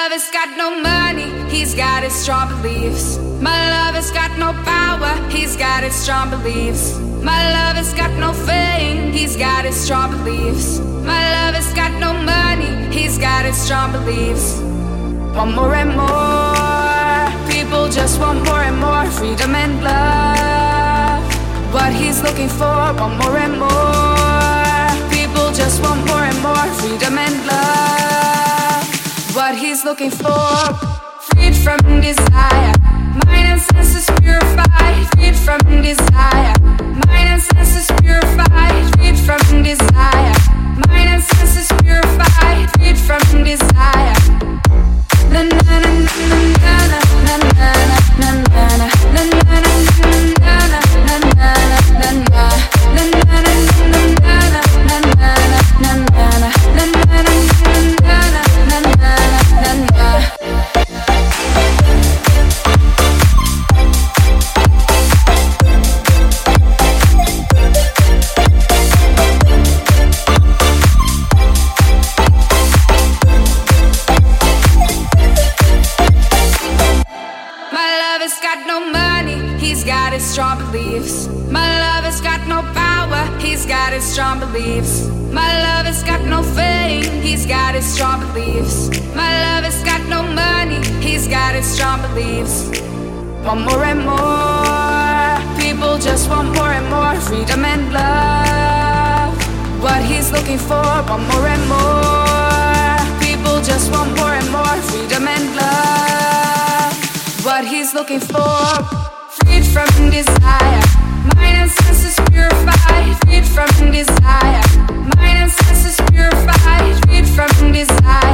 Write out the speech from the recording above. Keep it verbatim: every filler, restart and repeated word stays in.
lover's got no money, he's got his strong beliefs. My lover's got no power, he's got his strong beliefs. My lover's got no fame, he's got his strong beliefs. My lover's got no money, he's got his strong beliefs. Want more and more, people just want more and more freedom and love. What he's looking for, want more and more, people just want more and more freedom and love. What he's looking for, freed from desire, mind and senses purified, freed from desire, mind and senses purified, freed from desire, mind and senses purified, freed from desire. Na na na na na na na na na na na na na strong beliefs. My lover's got no power, he's got his strong beliefs. My lover's got no fame, he's got his strong beliefs. My lover's got no money, he's got his strong beliefs. Want more and more, people just want more and more freedom and love. What he's looking for, want more and more, people just want more and more freedom and love. What he's looking for, freed from desire, mind and senses purified, freed from desire, mind and senses purified, freed from desire.